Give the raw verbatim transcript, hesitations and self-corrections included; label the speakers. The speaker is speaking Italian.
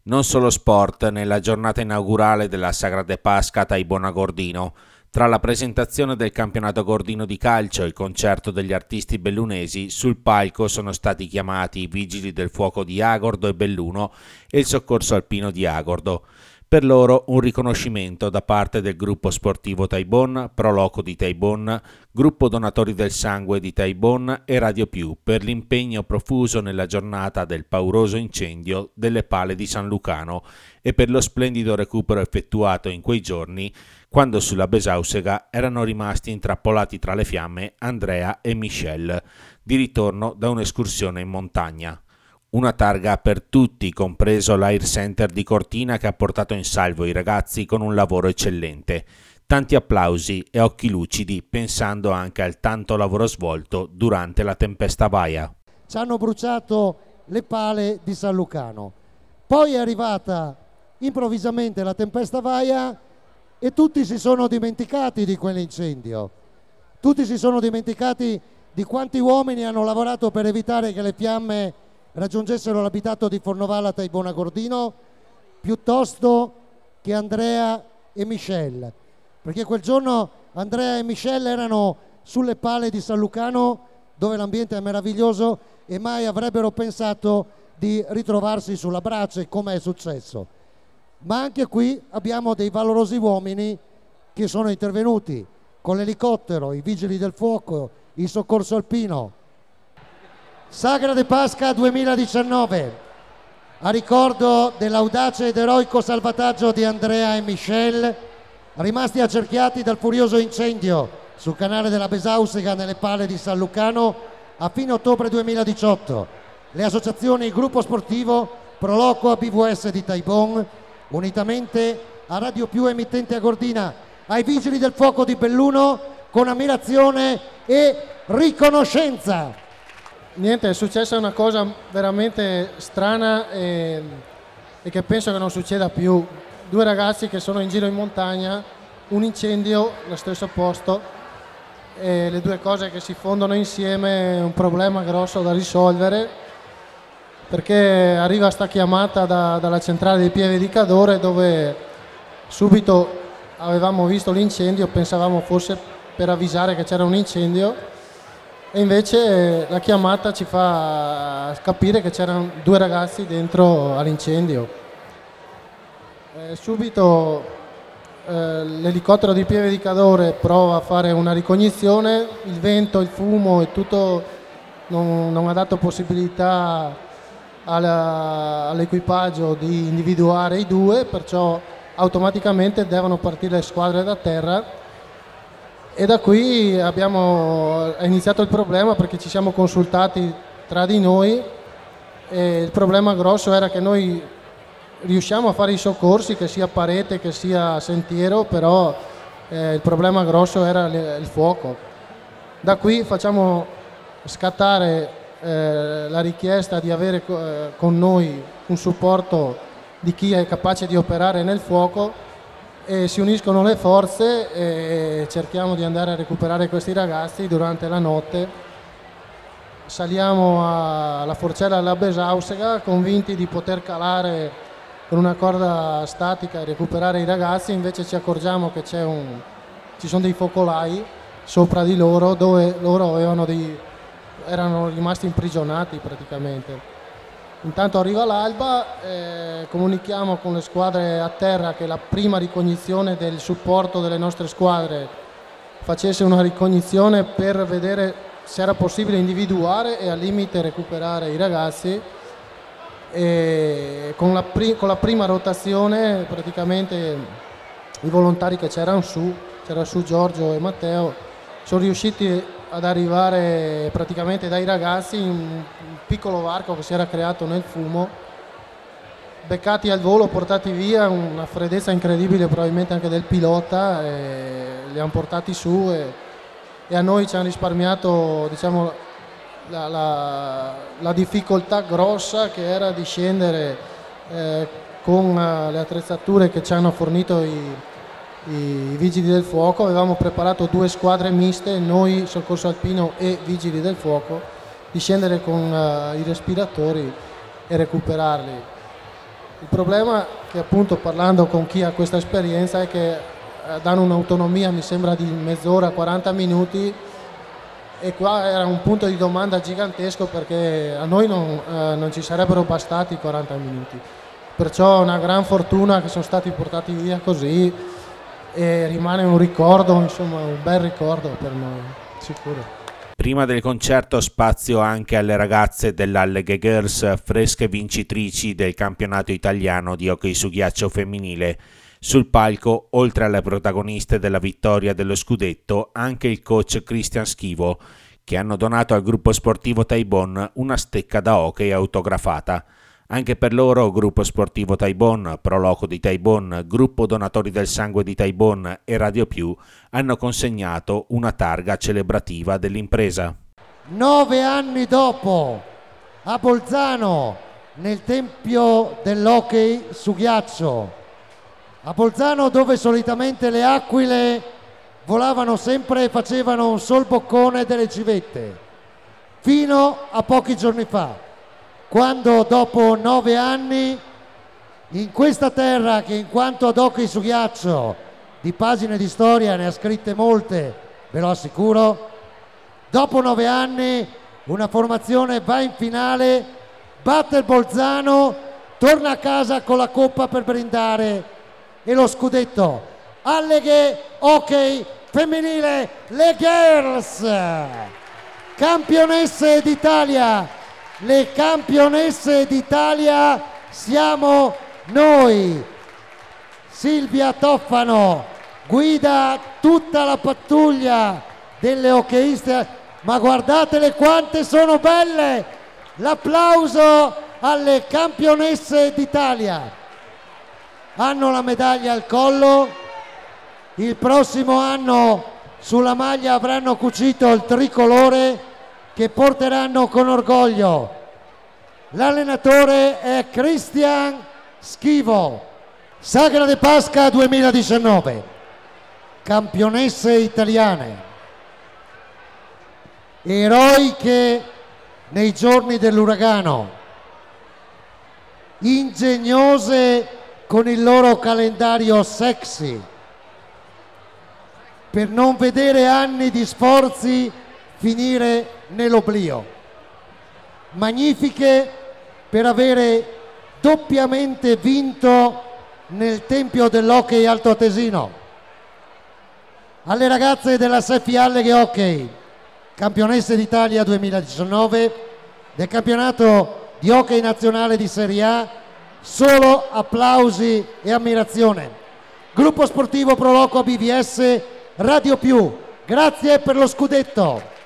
Speaker 1: Non solo sport nella giornata inaugurale della Sagra de Pasca a Taibona Gordino. Tra la presentazione del campionato gordino di calcio e il concerto degli artisti bellunesi, sul palco sono stati chiamati i Vigili del Fuoco di Agordo e Belluno e il Soccorso Alpino di Agordo. Per loro un riconoscimento da parte del gruppo sportivo Taibon, Proloco di Taibon, gruppo donatori del sangue di Taibon e Radio Più per l'impegno profuso nella giornata del pauroso incendio delle pale di San Lucano e per lo splendido recupero effettuato in quei giorni quando sulla Besausega erano rimasti intrappolati tra le fiamme Andrea e Michelle, di ritorno da un'escursione in montagna. Una targa per tutti, compreso l'Air Center di Cortina che ha portato in salvo i ragazzi con un lavoro eccellente. Tanti applausi e occhi lucidi pensando anche al tanto lavoro svolto durante la tempesta Vaia.
Speaker 2: Ci hanno bruciato le pale di San Lucano. Poi è arrivata improvvisamente la tempesta Vaia e tutti si sono dimenticati di quell'incendio. Tutti si sono dimenticati di quanti uomini hanno lavorato per evitare che le fiamme raggiungessero l'abitato di Fornovalla Taibona Gordino, piuttosto che Andrea e Michelle, perché quel giorno Andrea e Michelle erano sulle pale di San Lucano, dove l'ambiente è meraviglioso, e mai avrebbero pensato di ritrovarsi sulla brace come è successo. Ma anche qui abbiamo dei valorosi uomini che sono intervenuti con l'elicottero, i vigili del fuoco, il soccorso alpino. Sagra de Pasca duemiladiciannove, a ricordo dell'audace ed eroico salvataggio di Andrea e Michelle, rimasti accerchiati dal furioso incendio sul canale della Besausega nelle pale di San Lucano a fine ottobre duemiladiciotto. Le associazioni Gruppo Sportivo, Proloco a B V S di Taibon, unitamente a Radio Più emittente a Gordina, ai Vigili del Fuoco di Belluno, con ammirazione e riconoscenza.
Speaker 3: Niente, è successa una cosa veramente strana e, e che penso che non succeda più. Due ragazzi che sono in giro in montagna, un incendio allo stesso posto e le due cose che si fondono insieme è un problema grosso da risolvere, perché arriva sta chiamata da, dalla centrale di Pieve di Cadore, dove subito avevamo visto l'incendio, pensavamo fosse per avvisare che c'era un incendio. E invece la chiamata ci fa capire che c'erano due ragazzi dentro all'incendio. Eh, subito eh, l'elicottero di Pieve di Cadore prova a fare una ricognizione, il vento, il fumo e tutto non, non ha dato possibilità alla, all'equipaggio di individuare i due, perciò automaticamente devono partire le squadre da terra. E da qui abbiamo è iniziato il problema, perché ci siamo consultati tra di noi e il problema grosso era che noi riusciamo a fare i soccorsi, che sia parete che sia sentiero, però eh, il problema grosso era le, il fuoco. Da qui facciamo scattare eh, la richiesta di avere eh, con noi un supporto di chi è capace di operare nel fuoco, e si uniscono le forze e cerchiamo di andare a recuperare questi ragazzi durante la notte. Saliamo alla forcella della Besausega convinti di poter calare con una corda statica e recuperare i ragazzi, invece ci accorgiamo che c'è un, ci sono dei focolai sopra di loro, dove loro avevano dei, erano rimasti imprigionati praticamente. Intanto arriva l'alba, eh, comunichiamo con le squadre a terra che la prima ricognizione del supporto delle nostre squadre facesse una ricognizione per vedere se era possibile individuare e al limite recuperare i ragazzi. E con la, pri- con la prima rotazione praticamente i volontari che c'erano su, c'era su Giorgio e Matteo, sono riusciti ad arrivare praticamente dai ragazzi in un piccolo varco che si era creato nel fumo, beccati al volo, portati via, una freddezza incredibile probabilmente anche del pilota, e li hanno portati su e, e a noi ci hanno risparmiato, diciamo, la, la, la difficoltà grossa che era di scendere eh, con uh, le attrezzature che ci hanno fornito i i vigili del fuoco. Avevamo preparato due squadre miste, noi soccorso alpino e vigili del fuoco, di scendere con uh, i respiratori e recuperarli. Il problema che appunto parlando con chi ha questa esperienza è che eh, danno un'autonomia mi sembra di mezz'ora, quaranta minuti, e qua era un punto di domanda gigantesco perché a noi non, eh, non ci sarebbero bastati quaranta minuti. Perciò è una gran fortuna che sono stati portati via così e rimane un ricordo, insomma un bel ricordo per noi, sicuro.
Speaker 1: Prima del concerto spazio anche alle ragazze dell'Alleghe Girls, fresche vincitrici del campionato italiano di hockey su ghiaccio femminile. Sul palco, oltre alle protagoniste della vittoria dello scudetto, anche il coach Christian Schivo, che hanno donato al gruppo sportivo Taibon una stecca da hockey autografata. Anche per loro, Gruppo Sportivo Taibon, Proloco di Taibon, Gruppo Donatori del Sangue di Taibon e Radio Più hanno consegnato una targa celebrativa dell'impresa.
Speaker 2: Nove anni dopo, a Bolzano, nel tempio dell'hockey su ghiaccio, a Bolzano dove solitamente le aquile volavano sempre e facevano un sol boccone delle civette, fino a pochi giorni fa, quando dopo nove anni in questa terra che in quanto ad hockey su ghiaccio di pagine di storia ne ha scritte molte, ve lo assicuro, dopo nove anni una formazione va in finale, batte il Bolzano, torna a casa con la coppa per brindare e lo scudetto. Alleghe hockey femminile, le Girls, campionesse d'Italia. Le campionesse d'Italia siamo noi. Silvia Toffano guida tutta la pattuglia delle hockeyiste, ma guardatele quante sono belle! L'applauso alle campionesse d'Italia. Hanno la medaglia al collo, il prossimo anno sulla maglia avranno cucito il tricolore che porteranno con orgoglio. L'allenatore è Christian Schivo. Sagra de Pasca duemiladiciannove, campionesse italiane, eroiche nei giorni dell'uragano, ingegnose con il loro calendario sexy, per non vedere anni di sforzi finire nell'oblio, magnifiche per avere doppiamente vinto nel tempio dell'hockey altoatesino. Alle ragazze della Seffi Alleghe Hockey, campionesse d'Italia duemiladiciannove, del campionato di hockey nazionale di Serie A, solo applausi e ammirazione. Gruppo Sportivo Proloco A B V S, Radio Più, grazie per lo scudetto.